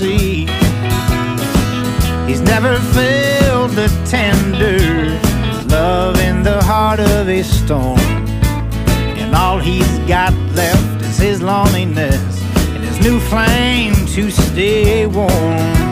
sea. He's never felt the tender love in the heart of a storm, and all he's got left is his loneliness and his new flame to stay warm.